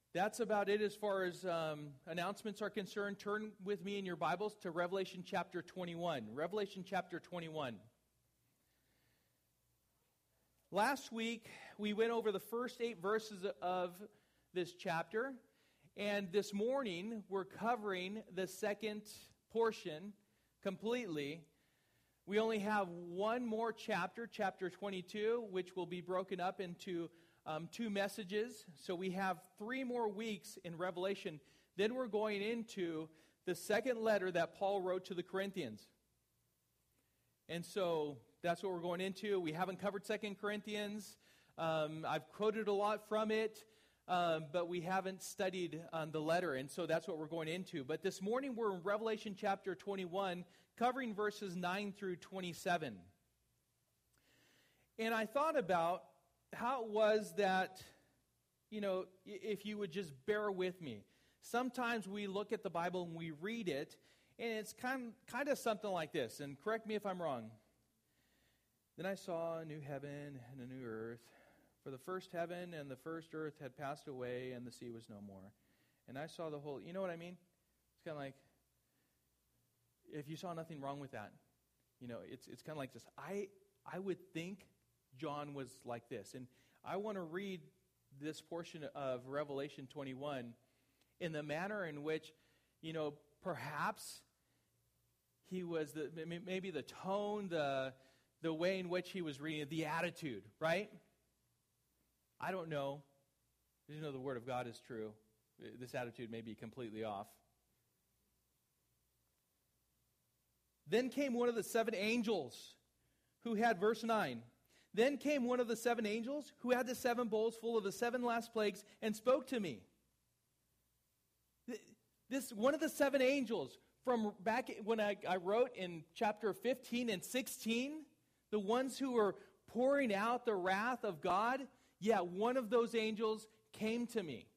That's about it as far as announcements are concerned. Turn with me in your Bibles to Revelation chapter 21. Revelation chapter 21. Last week, we went over the first 8 verses of this chapter. And this morning, we're covering the second portion completely. We only have one more chapter, chapter 22, which will be broken up into 2 messages. So we have 3 more weeks in Revelation. Then we're going into the second letter that Paul wrote to the Corinthians. And so that's what we're going into. We haven't covered 2 Corinthians. I've quoted a lot from it, but we haven't studied the letter. And so that's what we're going into. But this morning we're in Revelation chapter 21, covering verses 9 through 27. And I thought about how it was that, if you would just bear with me. Sometimes we look at the Bible and we read it, and it's kind of something like this. And correct me if I'm wrong. Then I saw a new heaven and a new earth. For the first heaven and the first earth had passed away, and the sea was no more. And I saw the whole... You know what I mean? It's kind of like, if you saw nothing wrong with that, it's kind of like this. I would think John was like this. And I want to read this portion of Revelation 21 in the manner in which, perhaps he was, maybe the tone, the way in which he was reading it, the attitude, right? I don't know. I just know the Word of God is true. This attitude may be completely off. Then came one of the 7 angels who had, verse 9, then came one of the 7 angels who had the 7 bowls full of the 7 last plagues and spoke to me. This one of the 7 angels from back when I wrote in chapter 15 and 16, the ones who were pouring out the wrath of God, one of those angels came to me,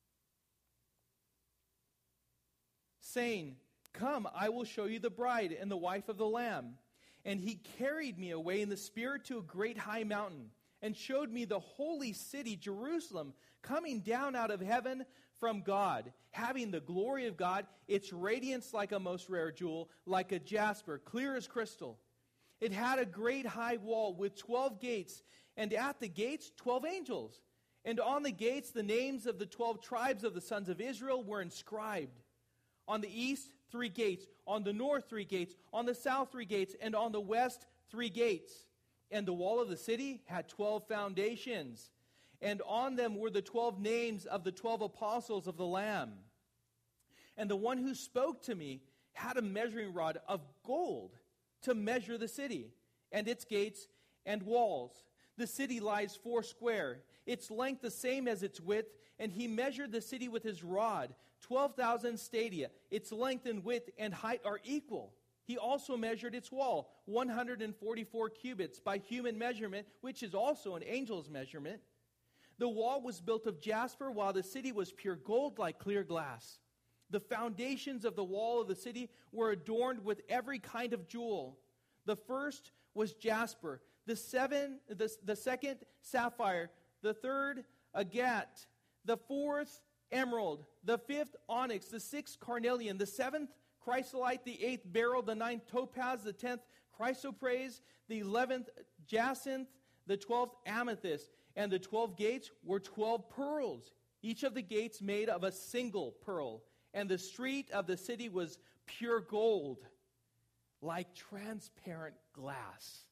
saying, "Come, I will show you the bride and the wife of the Lamb." And he carried me away in the Spirit to a great high mountain, and showed me the holy city, Jerusalem, coming down out of heaven from God, having the glory of God, its radiance like a most rare jewel, like a jasper, clear as crystal. It had a great high wall with 12 gates, and at the gates 12 angels. And on the gates the names of the 12 tribes of the sons of Israel were inscribed. On the east, 3 gates. On the north, 3 gates. On the south, 3 gates. And on the west, 3 gates. And the wall of the city had 12 foundations. And on them were the 12 names of the 12 apostles of the Lamb. And the one who spoke to me had a measuring rod of gold to measure the city, and its gates and walls. The city lies 4 square, its length the same as its width, and he measured the city with his rod, 12,000 stadia. Its length and width and height are equal. He also measured its wall, 144 cubits by human measurement, which is also an angel's measurement. The wall was built of jasper, while the city was pure gold like clear glass. The foundations of the wall of the city were adorned with every kind of jewel. The first was jasper, the second sapphire, the third agate, the fourth emerald, the fifth onyx, the sixth carnelian, the seventh chrysolite, the 8th beryl, the 9th topaz, the 10th chrysoprase, the 11th jacinth, the 12th amethyst. And the 12 gates were 12 pearls, each of the gates made of a single pearl. And the street of the city was pure gold, like transparent glass.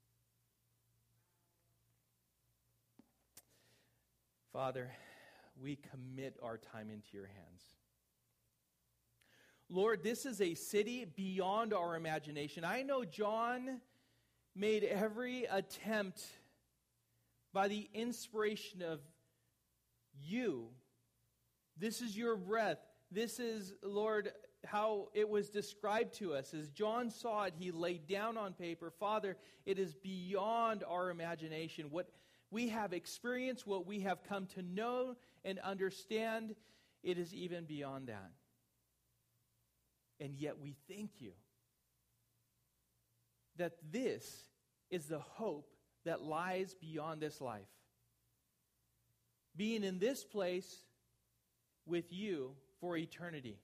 Father, we commit our time into your hands. Lord, this is a city beyond our imagination. I know John made every attempt by the inspiration of you. This is your breath. This is, Lord, how it was described to us. As John saw it, he laid down on paper, Father, it is beyond our imagination. What we have experienced, what we have come to know and understand, it is even beyond that. And yet we thank you that this is the hope that lies beyond this life. Being in this place with you for eternity.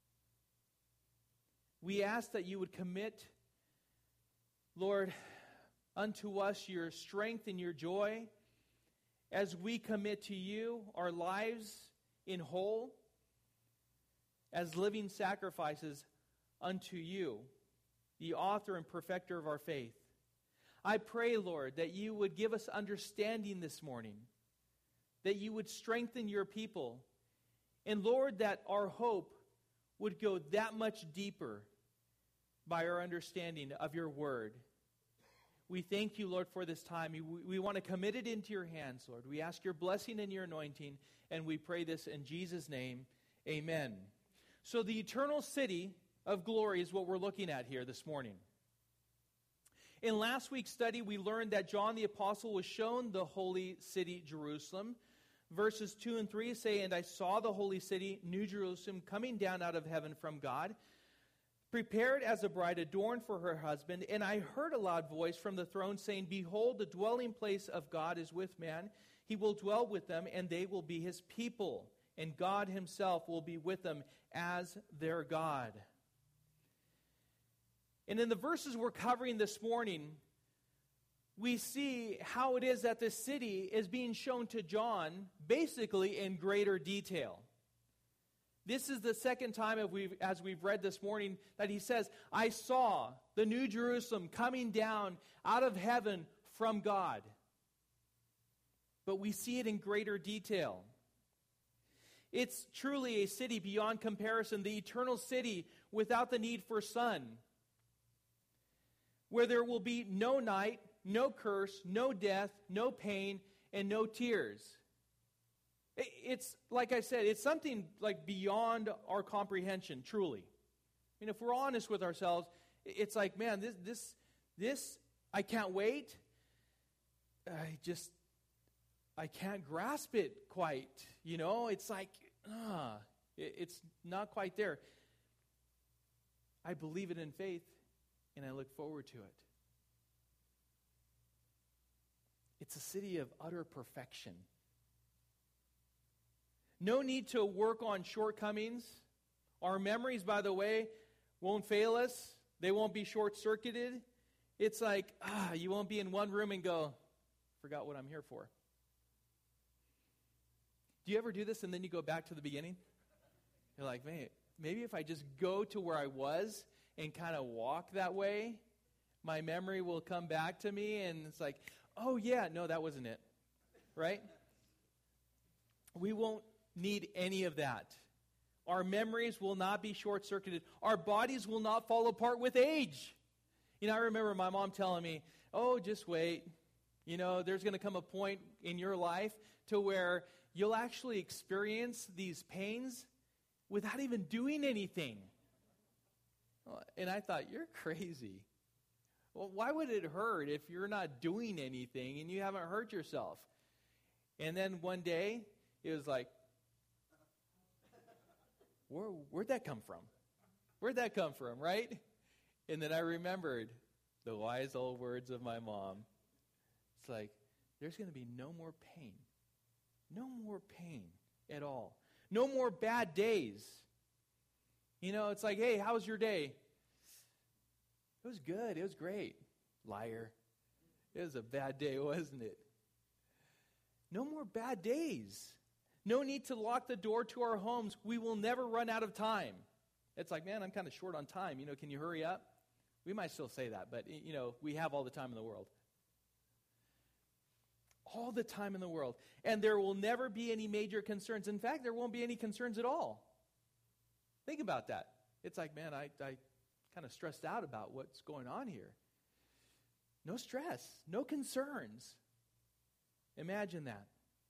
We ask that you would commit, Lord, unto us your strength and your joy as we commit to you our lives in whole as living sacrifices unto you, the author and perfecter of our faith. I pray, Lord, that you would give us understanding this morning, that you would strengthen your people, and Lord, that our hope would go that much deeper by our understanding of your word. We thank you, Lord, for this time. We want to commit it into your hands, Lord. We ask your blessing and your anointing, and we pray this in Jesus' name. Amen. So the eternal city of glory is what we're looking at here this morning. In last week's study, we learned that John the Apostle was shown the holy city, Jerusalem. Verses 2 and 3 say, "And I saw the holy city, New Jerusalem, coming down out of heaven from God, prepared as a bride adorned for her husband. And I heard a loud voice from the throne saying, Behold, the dwelling place of God is with man. He will dwell with them, and they will be his people. And God himself will be with them as their God." And in the verses we're covering this morning, we see how it is that this city is being shown to John basically in greater detail. This is the second time as we've read this morning that he says, "I saw the New Jerusalem coming down out of heaven from God." But we see it in greater detail. It's truly a city beyond comparison, the eternal city without the need for sun, where there will be no night, no curse, no death, no pain, and no tears. It's, like I said, it's something like beyond our comprehension, truly. I mean, if we're honest with ourselves, it's like, man, this, I can't wait. I can't grasp it quite, you know? It's like, it's not quite there. I believe it in faith, and I look forward to it. It's a city of utter perfection. No need to work on shortcomings. Our memories, by the way, won't fail us. They won't be short-circuited. It's like, you won't be in one room and go, forgot what I'm here for. Do you ever do this and then you go back to the beginning? You're like, man, maybe if I just go to where I was and kind of walk that way, my memory will come back to me, and it's like, oh yeah, no, that wasn't it, right? We won't need any of that. Our memories will not be short-circuited. Our bodies will not fall apart with age. You know, I remember my mom telling me, oh, just wait. You know, there's going to come a point in your life to where you'll actually experience these pains without even doing anything. And I thought, you're crazy. Well, why would it hurt if you're not doing anything and you haven't hurt yourself? And then one day, it was like, where'd that come from? Where'd that come from, right? And then I remembered the wise old words of my mom. It's like, there's going to be no more pain. No more pain at all. No more bad days. You know, it's like, hey, how was your day? It was good. It was great. Liar. It was a bad day, wasn't it? No more bad days. No need to lock the door to our homes. We will never run out of time. It's like, man, I'm kind of short on time. You know, can you hurry up? We might still say that, but, you know, we have all the time in the world. All the time in the world. And there will never be any major concerns. In fact, there won't be any concerns at all. Think about that. It's like, man, I kind of stressed out about what's going on here. No stress, no concerns. Imagine that.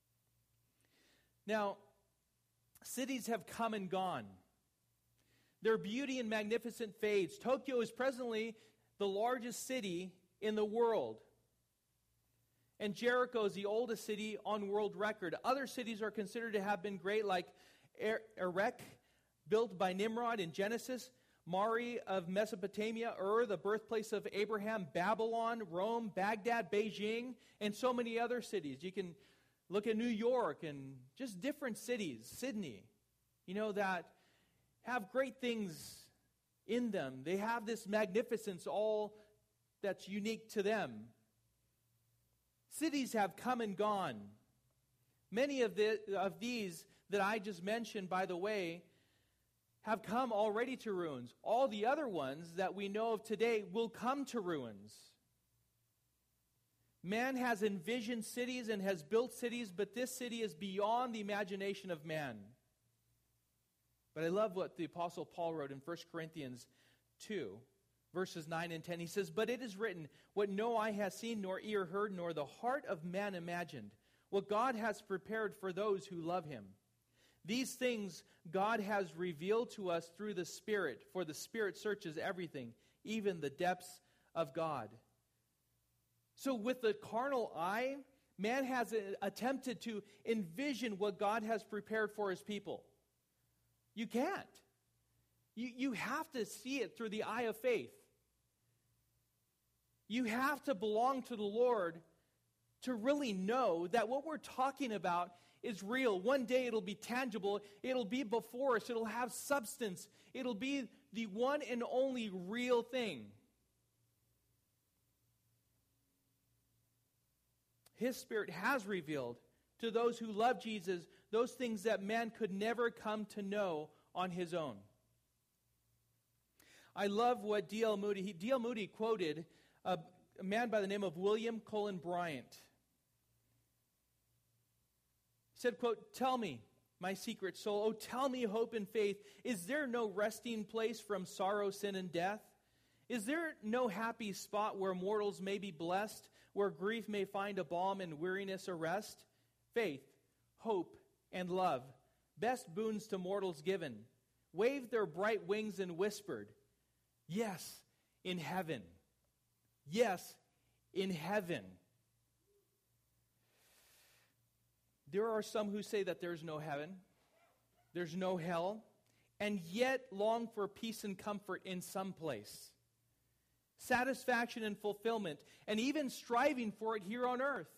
Now, cities have come and gone. Their beauty and magnificence fades. Tokyo is presently the largest city in the world. And Jericho is the oldest city on world record. Other cities are considered to have been great, like Erech, built by Nimrod in Genesis, Mari of Mesopotamia, the birthplace of Abraham, Babylon, Rome, Baghdad, Beijing, and so many other cities. You can look at New York and just different cities, Sydney. that have great things in them. They have this magnificence all that's unique to them. Cities have come and gone. Many of these that I just mentioned, by the way, have come already to ruins. All the other ones that we know of today will come to ruins. Man has envisioned cities and has built cities, but this city is beyond the imagination of man. But I love what the Apostle Paul wrote in 1 Corinthians 2, verses 9 and 10. He says, "But it is written, what no eye has seen, nor ear heard, nor the heart of man imagined, what God has prepared for those who love him. These things God has revealed to us through the Spirit, for the Spirit searches everything, even the depths of God." So with the carnal eye, man has attempted to envision what God has prepared for his people. You can't. You have to see it through the eye of faith. You have to belong to the Lord to really know that what we're talking about is real. One day it'll be tangible. It'll be before us. It'll have substance. It'll be the one and only real thing. His Spirit has revealed to those who love Jesus those things that man could never come to know on his own. I love what D.L. Moody quoted a man by the name of William Cullen Bryant. He said, quote, "Tell me, my secret soul, oh, tell me hope and faith. Is there no resting place from sorrow, sin, and death? Is there no happy spot where mortals may be blessed, where grief may find a balm and weariness a rest? Faith, hope, and love, best boons to mortals given, waved their bright wings and whispered, yes, in heaven. Yes, in heaven." There are some who say that there's no heaven, there's no hell, and yet long for peace and comfort in some place. Satisfaction and fulfillment, and even striving for it here on earth.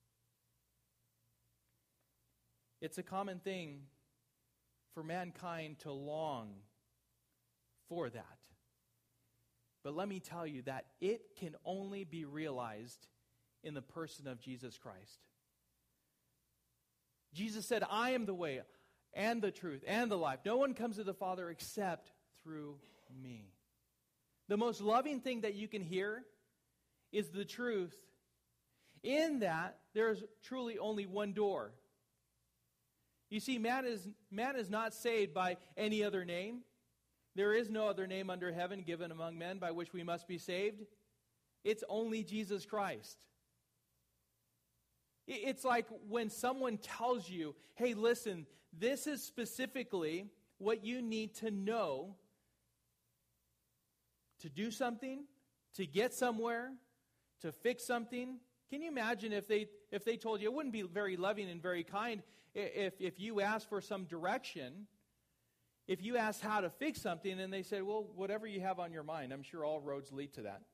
It's a common thing for mankind to long for that. But let me tell you that it can only be realized in the person of Jesus Christ. Jesus said, "I am the way and the truth and the life. No one comes to the Father except through me." The most loving thing that you can hear is the truth. In that, there is truly only one door. You see, man is not saved by any other name. There is no other name under heaven given among men by which we must be saved. It's only Jesus Christ. It's like when someone tells you, hey, listen, this is specifically what you need to know to do something, to get somewhere, to fix something. Can you imagine if they told you? It wouldn't be very loving and very kind if you asked for some direction, if you asked how to fix something, and they said, well, whatever you have on your mind, I'm sure all roads lead to that.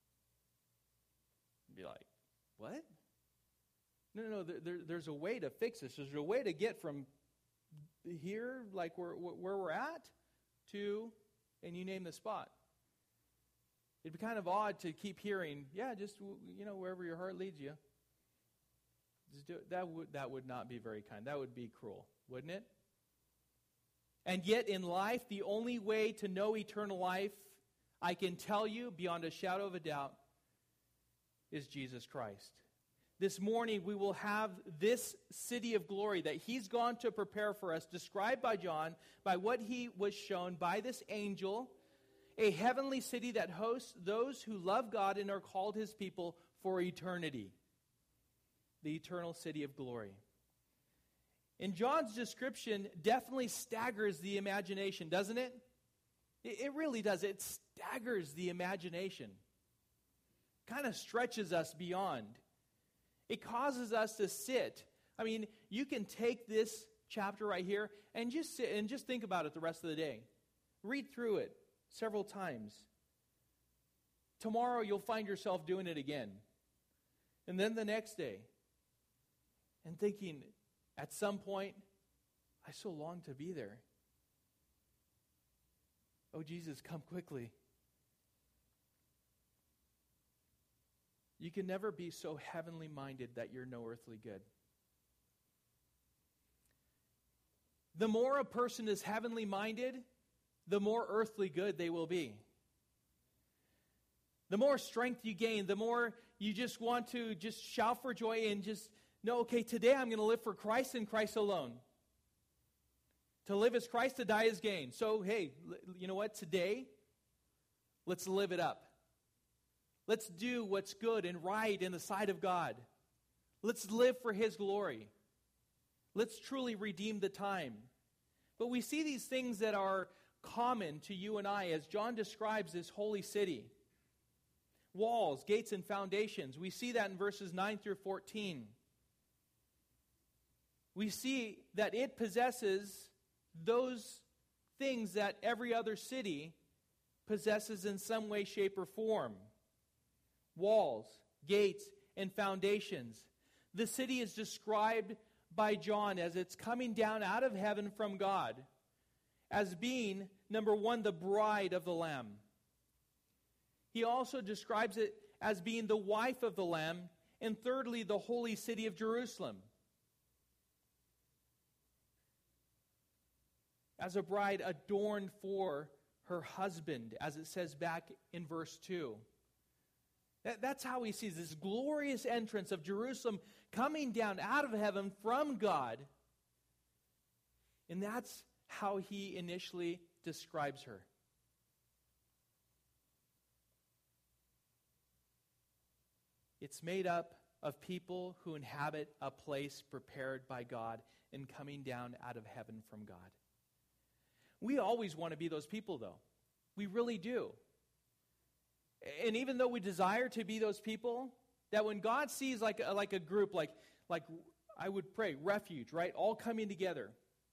You'd be like, what? No, there's a way to fix this. There's a way to get from here, like where we're at, to, and you name the spot. It'd be kind of odd to keep hearing, yeah, just, wherever your heart leads you. Just do it. That would not be very kind. That would be cruel, wouldn't it? And yet in life, the only way to know eternal life, I can tell you beyond a shadow of a doubt, is Jesus Christ. This morning we will have this city of glory that he's gone to prepare for us, described by John, by what he was shown by this angel, a heavenly city that hosts those who love God and are called his people for eternity. The eternal city of glory. And John's description definitely staggers the imagination, doesn't it? It really does. It staggers the imagination. Kind of stretches us beyond. It causes us to sit. I mean, you can take this chapter right here and just sit and just think about it the rest of the day. Read through it several times. Tomorrow you'll find yourself doing it again. And then the next day. And thinking, at some point, I so long to be there. Oh, Jesus, come quickly. You can never be so heavenly minded that you're no earthly good. The more a person is heavenly minded, the more earthly good they will be. The more strength you gain, the more you just want to just shout for joy and just know, okay, today I'm going to live for Christ and Christ alone. To live is Christ, to die is gain. So, hey, you know what? Today, let's live it up. Let's do what's good and right in the sight of God. Let's live for His glory. Let's truly redeem the time. But we see these things that are common to you and I as John describes this holy city. Walls, gates, and foundations. We see that in verses 9 through 14. We see that it possesses those things that every other city possesses in some way, shape, or form. Walls, gates, and foundations. The city is described by John as it's coming down out of heaven from God, as being, number one, the bride of the Lamb. He also describes it as being the wife of the Lamb, and thirdly, the holy city of Jerusalem. As a bride adorned for her husband, as it says back in verse 2. That's how he sees this glorious entrance of Jerusalem coming down out of heaven from God. And that's how he initially describes her. It's made up of people who inhabit a place prepared by God and coming down out of heaven from God. We always want to be those people, though. We really do. And even though we desire to be those people, that when God sees like a group, like I would pray, refuge, right? All coming together.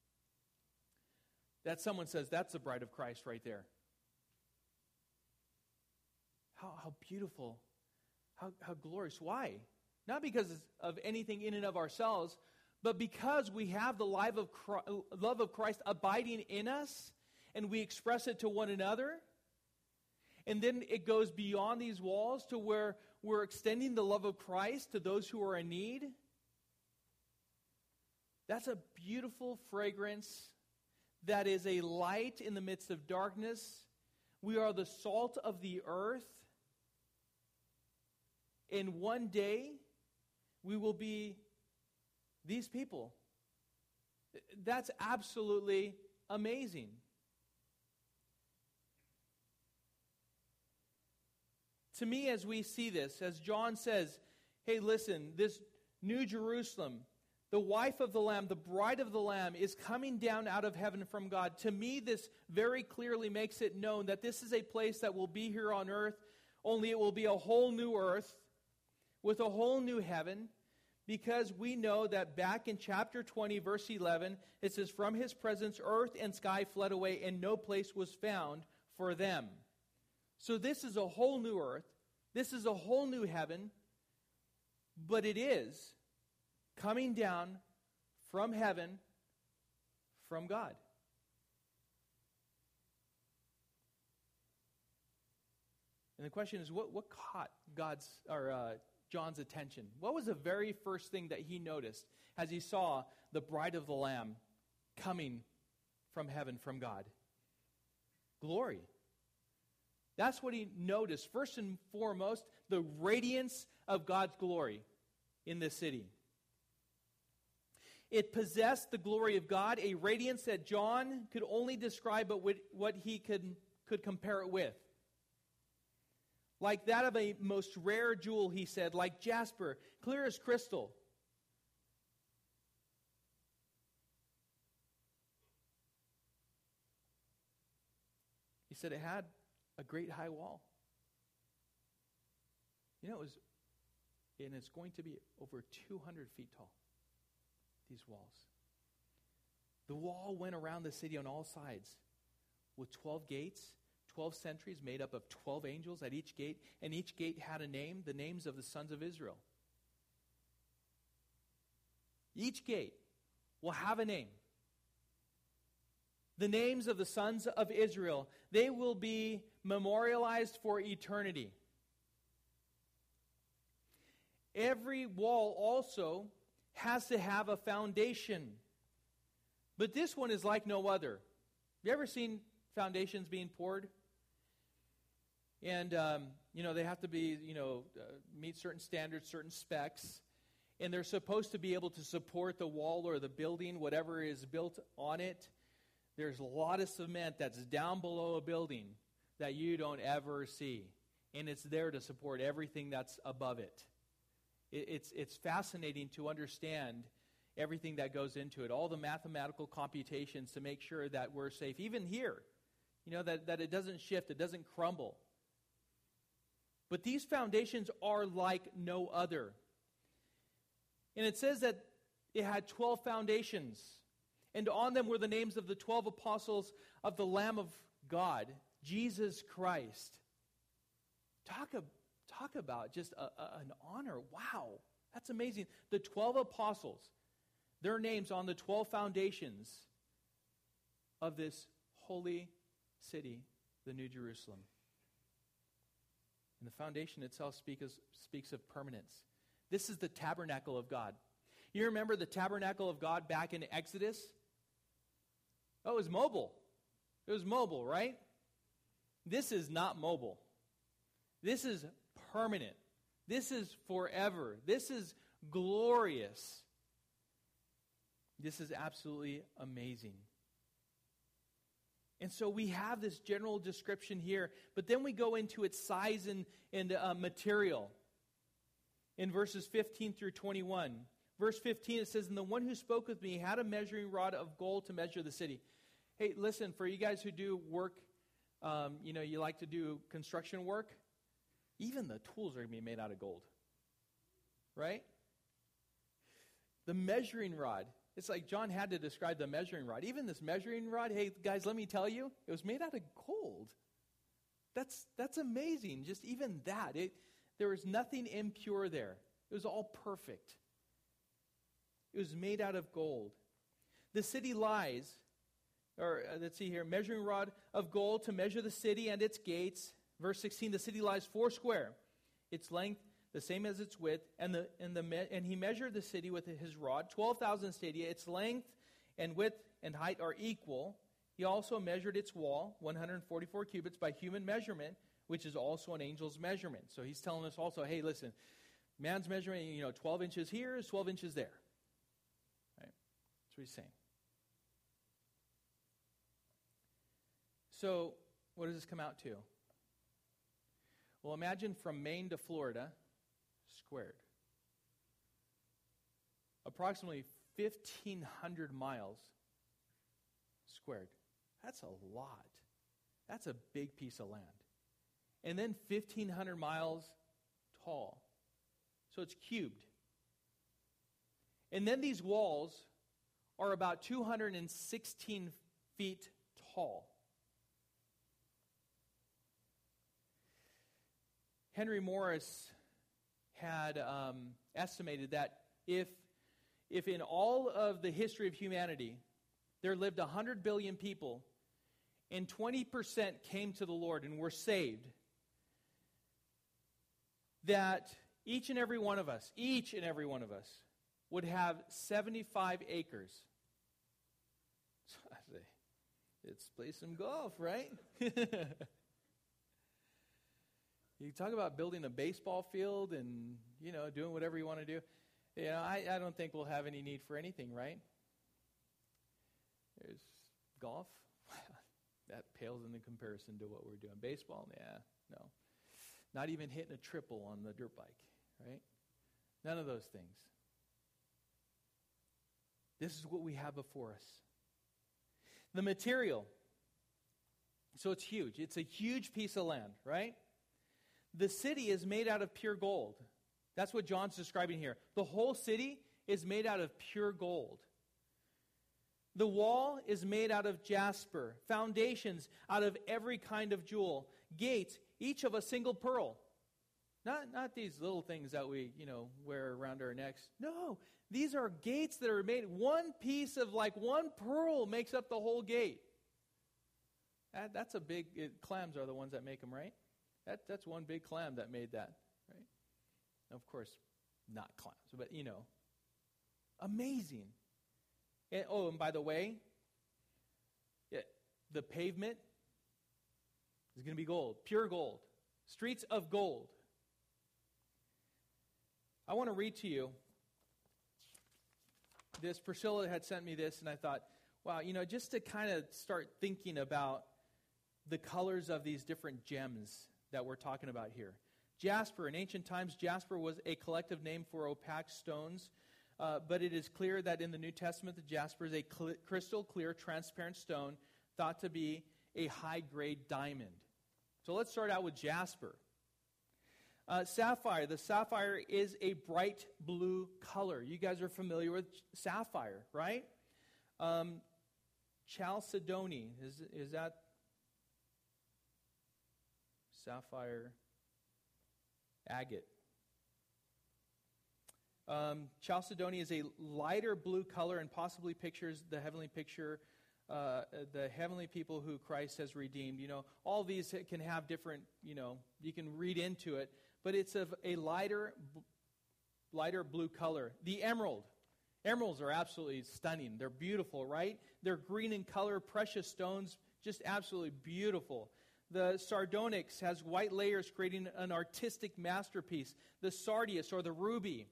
That someone says, that's the bride of Christ right there. How beautiful. How glorious. Why? Not because of anything in and of ourselves, but because we have the love of Christ abiding in us, and we express it to one another. And then it goes beyond these walls to where we're extending the love of Christ to those who are in need. That's a beautiful fragrance that is a light in the midst of darkness. We are the salt of the earth. And one day, we will be these people. That's absolutely amazing. To me, as we see this, as John says, hey, listen, this New Jerusalem, the wife of the Lamb, the bride of the Lamb, is coming down out of heaven from God. To me, this very clearly makes it known that this is a place that will be here on earth, only it will be a whole new earth with a whole new heaven, because we know that back in chapter 20, verse 11, it says, from his presence, earth and sky fled away, and no place was found for them. So this is a whole new earth. This is a whole new heaven. But it is coming down from heaven from God. And the question is, what caught John's attention? What was the very first thing that he noticed as he saw the bride of the Lamb coming from heaven from God? Glory. That's what he noticed. First and foremost, the radiance of God's glory in this city. It possessed the glory of God, a radiance that John could only describe but what he could compare it with. Like that of a most rare jewel, he said, like jasper, clear as crystal. He said it had a great high wall. You know, and it's going to be over 200 feet tall, these walls. The wall went around the city on all sides with 12 gates, 12 sentries made up of 12 angels at each gate, and each gate had a name, the names of the sons of Israel. Each gate will have a name. the names of the sons of Israel. They will be memorialized for eternity. Every wall also has to have a foundation. But this one is like no other. Have you ever seen foundations being poured? And, they have to be, meet certain standards, certain specs. And they're supposed to be able to support the wall or the building, whatever is built on it. There's a lot of cement that's down below a building that you don't ever see. And it's there to support everything that's above it. It's fascinating to understand everything that goes into it, all the mathematical computations to make sure that we're safe. Even here, that it doesn't shift, it doesn't crumble. But these foundations are like no other. And it says that it had 12 foundations. And on them were the names of the 12 apostles of the Lamb of God, Jesus Christ. Talk about just an honor. Wow, that's amazing. The 12 apostles, their names on the 12 foundations of this holy city, the New Jerusalem. And the foundation itself speaks of permanence. This is the tabernacle of God. You remember the tabernacle of God back in Exodus? Oh, it was mobile. It was mobile, right? This is not mobile. This is permanent. This is forever. This is glorious. This is absolutely amazing. And so we have this general description here, but then we go into its size and material. In verses 15 through 21. Verse 15, it says, "And the one who spoke with me had a measuring rod of gold to measure the city." Hey, listen, for you guys who do work, you like to do construction work, even the tools are going to be made out of gold. Right? The measuring rod. It's like John had to describe the measuring rod. Even this measuring rod, hey, guys, let me tell you, it was made out of gold. That's amazing. Just even that. There was nothing impure there. It was all perfect. It was made out of gold. The city lies, let's see here, measuring rod of gold to measure the city and its gates. Verse 16, the city lies 4 square. Its length the same as its width, and he measured the city with his rod, 12,000 stadia. Its length and width and height are equal. He also measured its wall, 144 cubits by human measurement, which is also an angel's measurement. So he's telling us also, hey, listen, man's measurement, 12 inches here is 12 inches there. Right? That's what he's saying. So what does this come out to? Well, imagine from Maine to Florida, squared. Approximately 1,500 miles squared. That's a lot. That's a big piece of land. And then 1,500 miles tall. So it's cubed. And then these walls are about 216 feet tall. Henry Morris had estimated that if in all of the history of humanity there lived 100 billion people and 20% came to the Lord and were saved, that each and every one of us would have 75 acres. So I say, let's play some golf, right? You talk about building a baseball field and, doing whatever you want to do. I don't think we'll have any need for anything, right? There's golf. That pales in comparison to what we're doing. Baseball, no. Not even hitting a triple on the dirt bike, right? None of those things. This is what we have before us. The material. So it's huge. It's a huge piece of land, right? The city is made out of pure gold. That's what John's describing here. The whole city is made out of pure gold. The wall is made out of jasper. Foundations out of every kind of jewel. Gates, each of a single pearl. Not these little things that we, wear around our necks. No, these are gates that are made. One piece of one pearl makes up the whole gate. That's a big, clams are the ones that make them, right? That's one big clam that made that, right? Of course, not clams, but amazing. And by the way, the pavement is going to be gold, pure gold, streets of gold. I want to read to you this. Priscilla had sent me this, and I thought, wow, just to kind of start thinking about the colors of these different gems that we're talking about here. Jasper. In ancient times, jasper was a collective name for opaque stones, but it is clear that in the New Testament, the jasper is a crystal clear, transparent stone thought to be a high-grade diamond. So let's start out with jasper. Sapphire. The sapphire is a bright blue color. You guys are familiar with sapphire, right? Chalcedony. Is that sapphire? Agate. Chalcedony is a lighter blue color and possibly pictures the heavenly picture, the heavenly people who Christ has redeemed. All these can have different, you can read into it, but it's of a lighter blue color. The emerald. Emeralds are absolutely stunning. They're beautiful, right? They're green in color, precious stones, just absolutely beautiful. The sardonyx has white layers creating an artistic masterpiece. The sardius, or the ruby.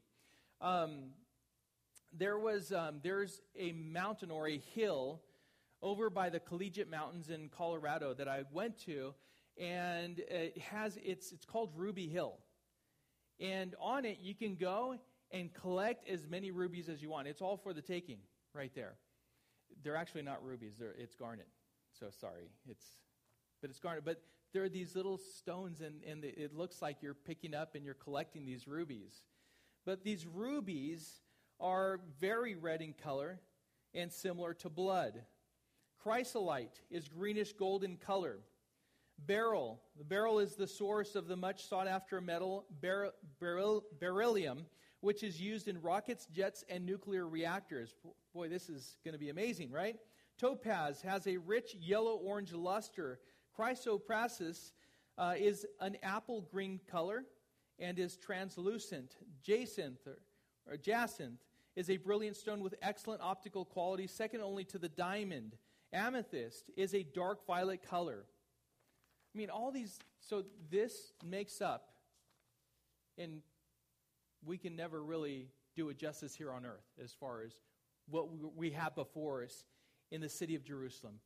There's a mountain or a hill over by the Collegiate Mountains in Colorado that I went to, and it's called Ruby Hill. And on it, you can go and collect as many rubies as you want. It's all for the taking right there. They're actually not rubies. It's garnet. So sorry. But it's garnet. But there are these little stones, and it looks like you're picking up and you're collecting these rubies. But these rubies are very red in color and similar to blood. Chrysolite is greenish gold in color. Beryl. The beryl is the source of the much sought-after metal beryllium, which is used in rockets, jets, and nuclear reactors. Boy, this is going to be amazing, right? Topaz has a rich yellow-orange luster. Chrysoprasus is an apple green color and is translucent. Jacinth is a brilliant stone with excellent optical quality, second only to the diamond. Amethyst is a dark violet color. I mean, all these, so this makes up, and we can never really do it justice here on earth as far as what we have before us in the city of Jerusalem.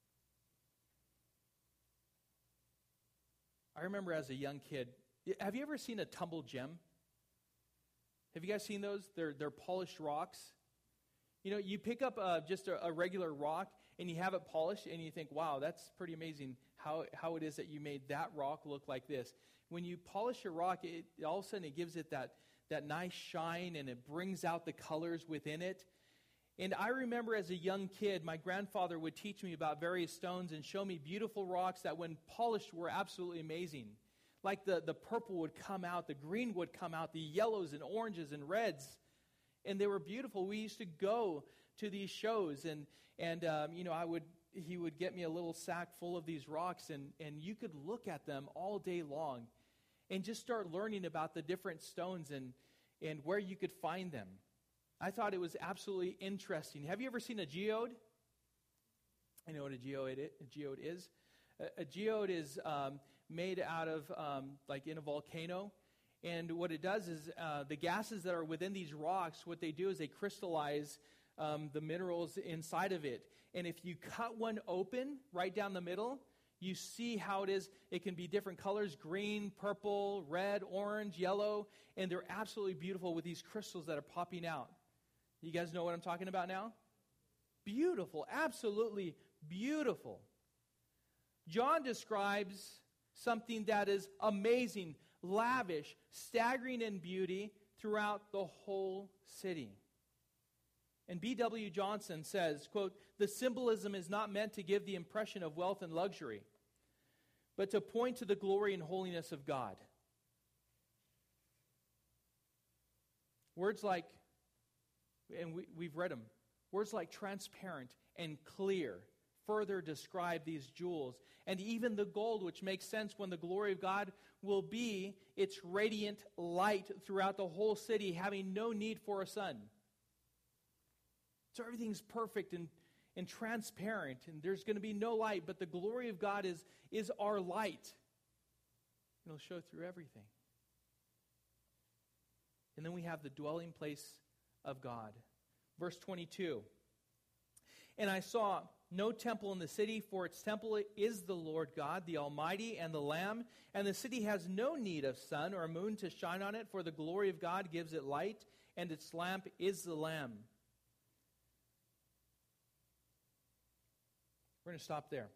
I remember as a young kid, have you ever seen a tumble gem? Have you guys seen those? They're polished rocks. You pick up just a regular rock and you have it polished and you think, wow, that's pretty amazing how it is that you made that rock look like this. When you polish a rock, all of a sudden it gives it that nice shine and it brings out the colors within it. And I remember as a young kid, my grandfather would teach me about various stones and show me beautiful rocks that when polished were absolutely amazing. Like the purple would come out, the green would come out, the yellows and oranges and reds. And they were beautiful. We used to go to these shows and he would get me a little sack full of these rocks and you could look at them all day long and just start learning about the different stones and where you could find them. I thought it was absolutely interesting. Have you ever seen a geode? I know what a geode is. A geode is made out of, like in a volcano. And what it does is the gases that are within these rocks, what they do is they crystallize the minerals inside of it. And if you cut one open right down the middle, you see how it is. It can be different colors, green, purple, red, orange, yellow. And they're absolutely beautiful with these crystals that are popping out. You guys know what I'm talking about now? Beautiful, absolutely beautiful. John describes something that is amazing, lavish, staggering in beauty throughout the whole city. And B.W. Johnson says, quote, "The symbolism is not meant to give the impression of wealth and luxury, but to point to the glory and holiness of God." Words like, and we've read them, words like transparent and clear, further describe these jewels. And even the gold, which makes sense when the glory of God will be its radiant light throughout the whole city, having no need for a sun. So everything's perfect and transparent, and there's going to be no light, but the glory of God is our light. It'll show through everything. And then we have the dwelling place of God. Verse 22. And I saw no temple in the city, for its temple is the Lord God, the Almighty, and the Lamb. And the city has no need of sun or moon to shine on it, for the glory of God gives it light, and its lamp is the Lamb. We're going to stop there.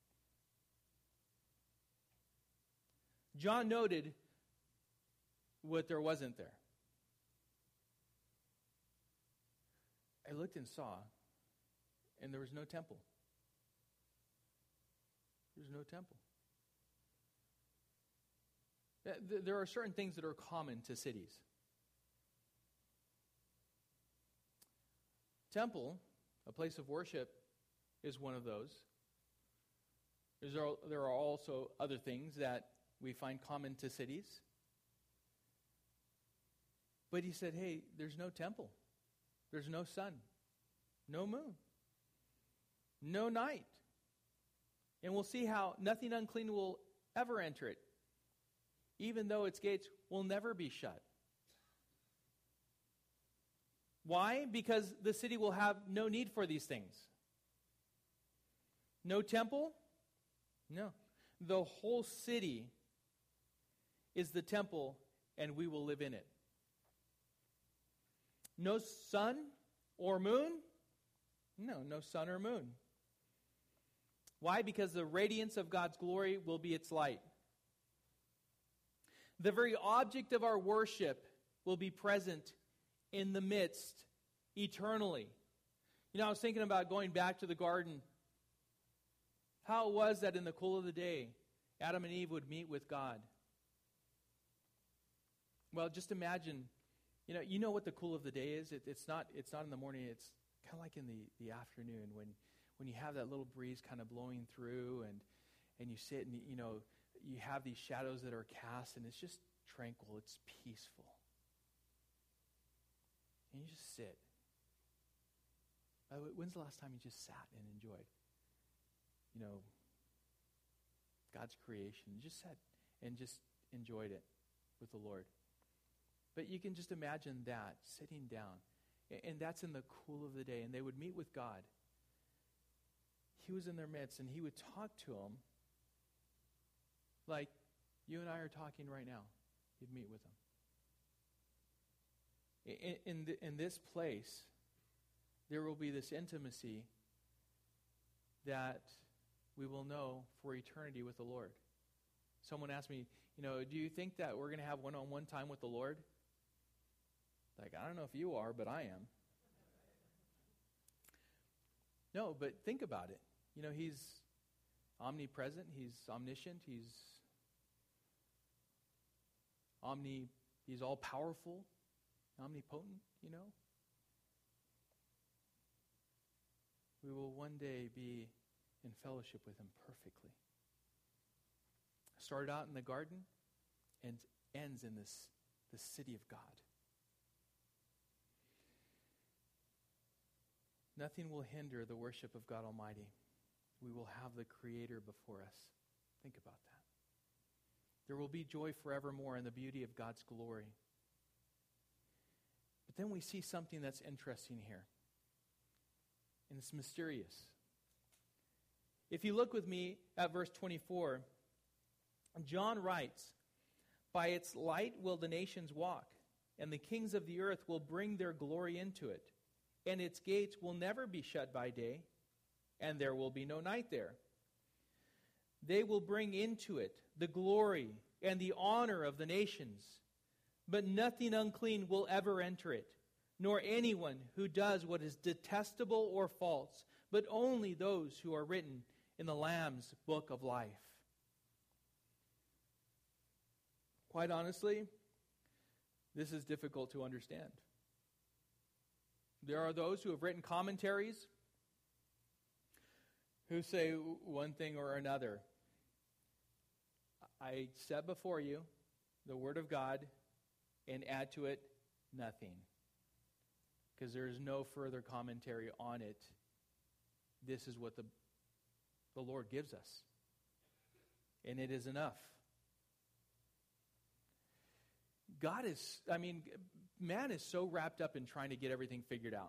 John noted what there wasn't there. I looked and saw, and there was no temple. There's no temple. There are certain things that are common to cities. Temple, a place of worship, is one of those. There are also other things that we find common to cities. But he said, hey, there's no temple. There's no sun, no moon, no night. And we'll see how nothing unclean will ever enter it, even though its gates will never be shut. Why? Because the city will have no need for these things. No temple? No. The whole city is the temple, and we will live in it. No sun or moon? No sun or moon. Why? Because the radiance of God's glory will be its light. The very object of our worship will be present in the midst eternally. You know, I was thinking about going back to the garden. How it was that in the cool of the day, Adam and Eve would meet with God. Well, just imagine, you know what the cool of the day is? It's not in the morning. It's kind of like in the afternoon when you have that little breeze kind of blowing through and you sit and, you have these shadows that are cast and it's just tranquil. It's peaceful. And you just sit. When's the last time you just sat and enjoyed, God's creation? Just sat and just enjoyed it with the Lord. But you can just imagine that, sitting down. And that's in the cool of the day. And they would meet with God. He was in their midst, and he would talk to them like you and I are talking right now. He'd meet with them. In this place, there will be this intimacy that we will know for eternity with the Lord. Someone asked me, do you think that we're going to have one-on-one time with the Lord? Like, I don't know if you are, but I am. No, but think about it. He's omnipresent. He's omniscient. He's all-powerful, omnipotent, We will one day be in fellowship with him perfectly. Started out in the garden and ends in this city of God. Nothing will hinder the worship of God Almighty. We will have the Creator before us. Think about that. There will be joy forevermore in the beauty of God's glory. But then we see something that's interesting here. And it's mysterious. If you look with me at verse 24, John writes, "By its light will the nations walk, and the kings of the earth will bring their glory into it. And its gates will never be shut by day, and there will be no night there. They will bring into it the glory and the honor of the nations, but nothing unclean will ever enter it, nor anyone who does what is detestable or false, but only those who are written in the Lamb's book of life." Quite honestly, this is difficult to understand. There are those who have written commentaries who say one thing or another. I set before you the Word of God and add to it nothing, because there is no further commentary on it. This is what the Lord gives us, and it is enough. Man is so wrapped up in trying to get everything figured out.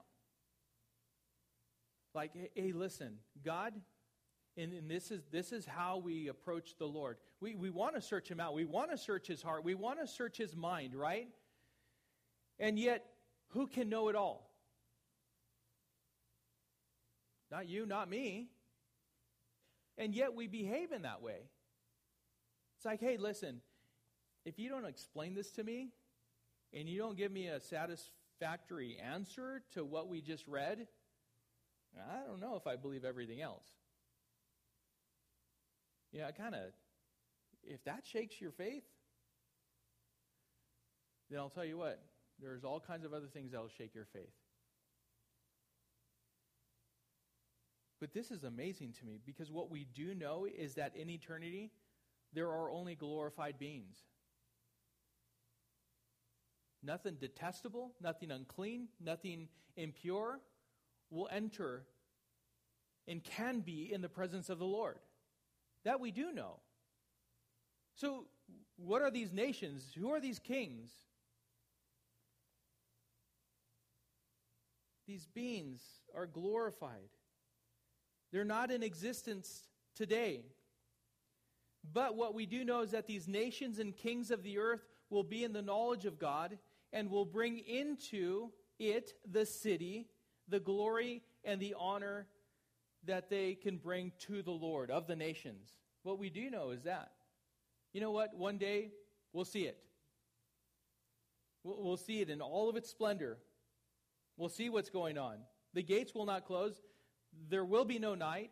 Like, hey, listen, God, and this is how we approach the Lord. We want to search Him out. We want to search His heart. We want to search His mind, right? And yet, who can know it all? Not you, not me. And yet we behave in that way. It's like, hey, listen, if you don't explain this to me, and you don't give me a satisfactory answer to what we just read, I don't know if I believe everything else. Yeah, if that shakes your faith, then I'll tell you what, there's all kinds of other things that will shake your faith. But this is amazing to me, because what we do know is that in eternity, there are only glorified beings. Nothing detestable, nothing unclean, nothing impure will enter and can be in the presence of the Lord. That we do know. So, what are these nations? Who are these kings? These beings are glorified. They're not in existence today. But what we do know is that these nations and kings of the earth will be in the knowledge of God and will bring into it, the city, the glory and the honor that they can bring to the Lord of the nations. What we do know is that. You know what? One day we'll see it. We'll see it in all of its splendor. We'll see what's going on. The gates will not close. There will be no night.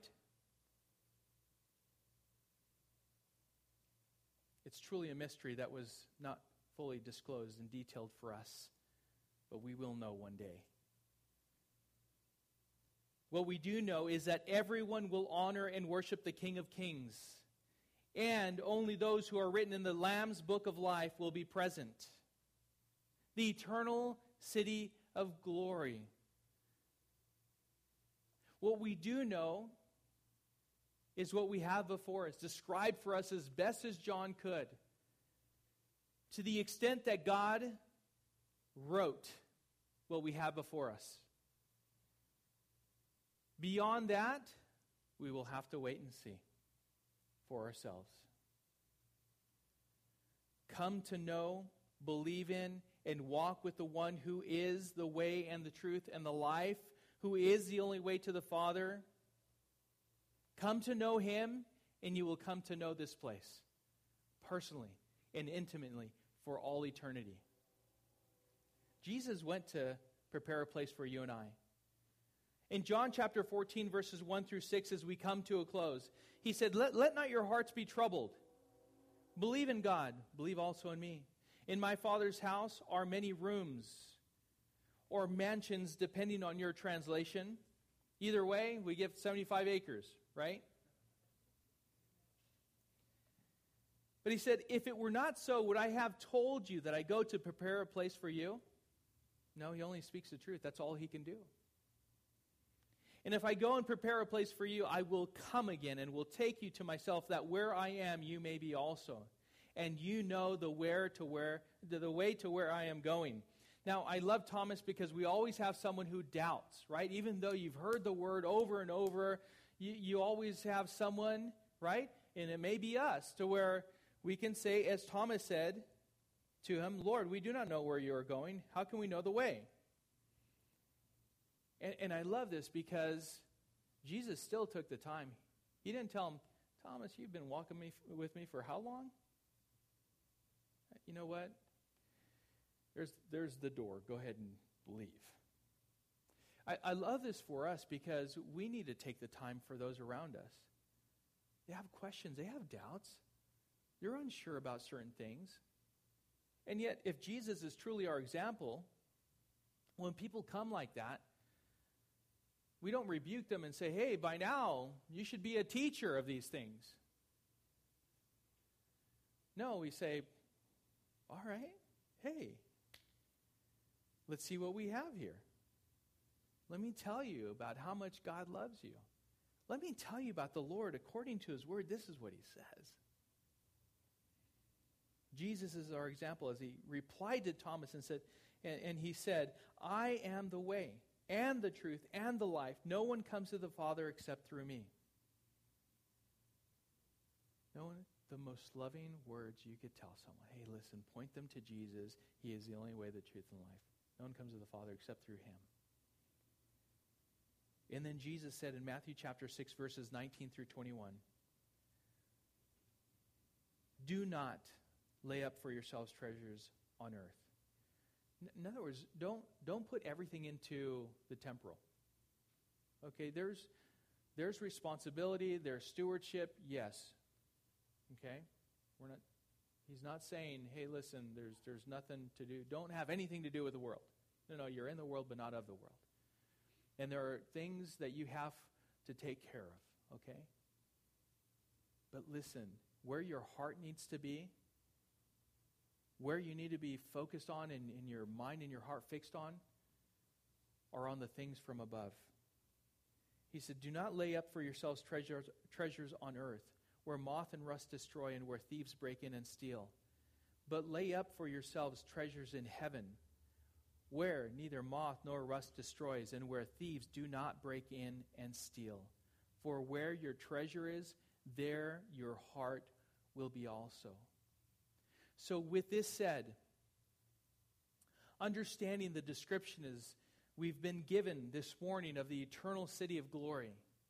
It's truly a mystery that was not fully disclosed and detailed for us, but we will know one day. What we do know is that everyone will honor and worship the King of Kings, and only those who are written in the Lamb's book of life will be present. The eternal city of glory. What we do know is what we have before us, described for us as best as John could. To the extent that God wrote what we have before us. Beyond that, we will have to wait and see for ourselves. Come to know, believe in, and walk with the one who is the way and the truth and the life, who is the only way to the Father. Come to know Him, and you will come to know this place personally and intimately for all eternity. Jesus went to prepare a place for you and I. In John chapter 14, verses 1 through 6, as we come to a close, He said, Let not your hearts be troubled. Believe in God. Believe also in me. In my Father's house are many rooms, or mansions, depending on your translation. Either way, we get 75 acres, right? But He said, if it were not so, would I have told you that I go to prepare a place for you? No, He only speaks the truth. That's all He can do. And if I go and prepare a place for you, I will come again and will take you to myself, that where I am, you may be also. And you know the way to where I am going. Now, I love Thomas because we always have someone who doubts, right? Even though you've heard the word over and over, you always have someone, right? And it may be us, to where we can say, as Thomas said to Him, Lord, we do not know where you are going. How can we know the way? And I love this because Jesus still took the time. He didn't tell him, Thomas, you've been walking with me for how long? You know what? There's the door. Go ahead and leave. I love this for us because we need to take the time for those around us. They have questions. They have doubts. They're unsure about certain things. And yet, if Jesus is truly our example, when people come like that, We don't rebuke them and say, hey, by now, you should be a teacher of these things. No, we say, all right, hey, let's see what we have here. Let me tell you about how much God loves you. Let me tell you about the Lord according to his word. This is what he says. Jesus is our example as he replied to Thomas and said, and he said, I am the way and the truth and the life. No one comes to the Father except through me. No one, the most loving words you could tell someone. Hey, listen, point them to Jesus. He is the only way, the truth, and life. No one comes to the Father except through him. And then Jesus said in Matthew chapter 6, verses 19 through 21, do not lay up for yourselves treasures on earth. In other words, don't put everything into the temporal. Okay, there's responsibility, there's stewardship, yes. Okay? He's not saying, hey, listen, there's nothing to do. Don't have anything to do with the world. No, you're in the world, but not of the world. And there are things that you have to take care of, okay? But listen, where your heart needs to be, where you need to be focused on and in your mind and your heart fixed on, are on the things from above. He said, do not lay up for yourselves treasures on earth, where moth and rust destroy and where thieves break in and steal. But lay up for yourselves treasures in heaven, where neither moth nor rust destroys, and where thieves do not break in and steal. For where your treasure is, there your heart will be also. So with this said, understanding the description as we've been given this morning of the eternal city of glory,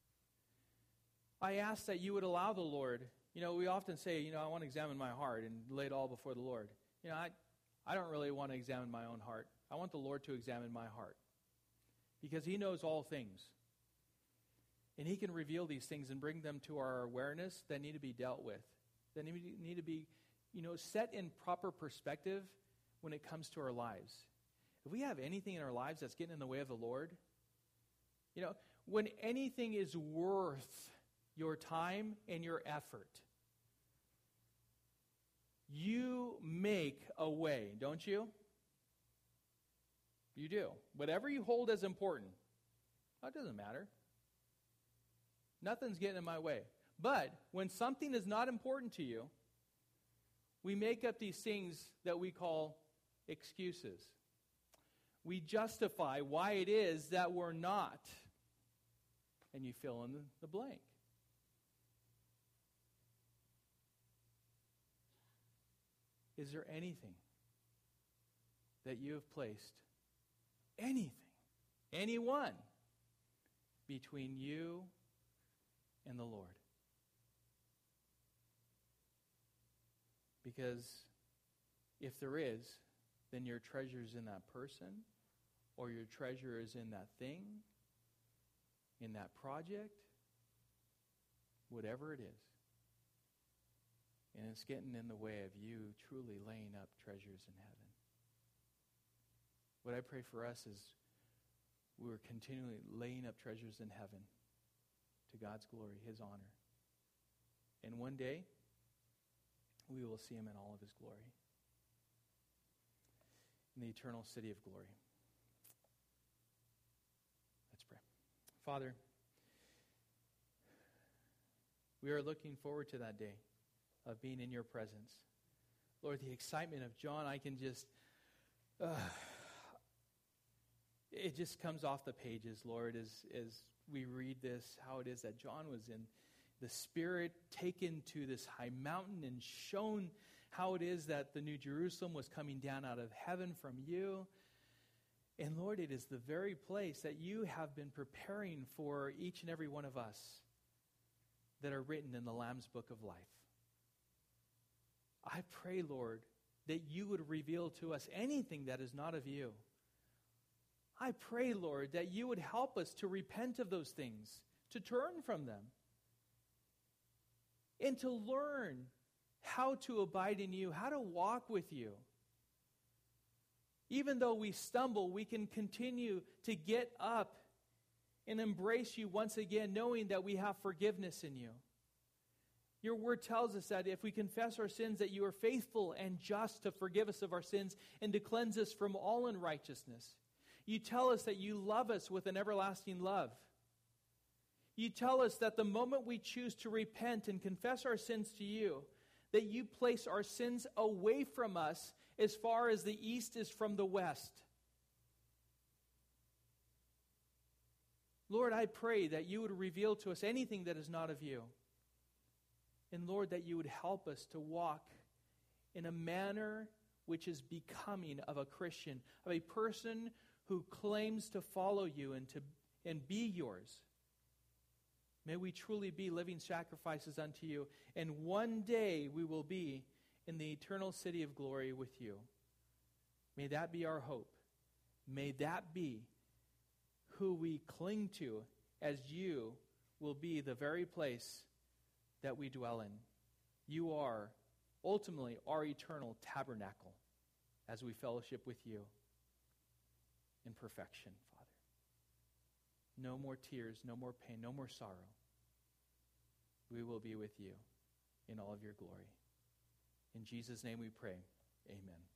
I ask that you would allow the Lord, we often say, I want to examine my heart and lay it all before the Lord. I don't really want to examine my own heart. I want the Lord to examine my heart, because he knows all things. And he can reveal these things and bring them to our awareness that need to be dealt with, that need to be, set in proper perspective when it comes to our lives. If we have anything in our lives that's getting in the way of the Lord, when anything is worth your time and your effort, you make a way, don't you? You do. Whatever you hold as important, that doesn't matter. Nothing's getting in my way. But when something is not important to you, we make up these things that we call excuses. We justify why it is that we're not. And you fill in the blank. Is there anything that you have placed, anyone, between you and the Lord? Because if there is, then your treasure is in that person, or your treasure is in that thing, in that project, whatever it is. And it's getting in the way of you truly laying up treasures in heaven. What I pray for us is we're continually laying up treasures in heaven to God's glory, his honor. And one day, we will see him in all of his glory, in the eternal city of glory. Let's pray. Father, we are looking forward to that day of being in your presence. Lord, the excitement of John, I can just, it just comes off the pages, Lord, as we read this, how it is that John was in the Spirit, taken to this high mountain and shown how it is that the New Jerusalem was coming down out of heaven from you. And Lord, it is the very place that you have been preparing for each and every one of us that are written in the Lamb's Book of Life. I pray, Lord, that you would reveal to us anything that is not of you. I pray, Lord, that you would help us to repent of those things, to turn from them, and to learn how to abide in you, how to walk with you. Even though we stumble, we can continue to get up and embrace you once again, knowing that we have forgiveness in you. Your word tells us that if we confess our sins, that you are faithful and just to forgive us of our sins and to cleanse us from all unrighteousness. You tell us that you love us with an everlasting love. You tell us that the moment we choose to repent and confess our sins to you, that you place our sins away from us as far as the east is from the west. Lord, I pray that you would reveal to us anything that is not of you. And Lord, that you would help us to walk in a manner which is becoming of a Christian, of a person who claims to follow you and be yours. May we truly be living sacrifices unto you, and one day we will be in the eternal city of glory with you. May that be our hope. May that be who we cling to, as you will be the very place that we dwell in. You are ultimately our eternal tabernacle as we fellowship with you in perfection, Father. No more tears, no more pain, no more sorrow. We will be with you in all of your glory. In Jesus' name we pray. Amen.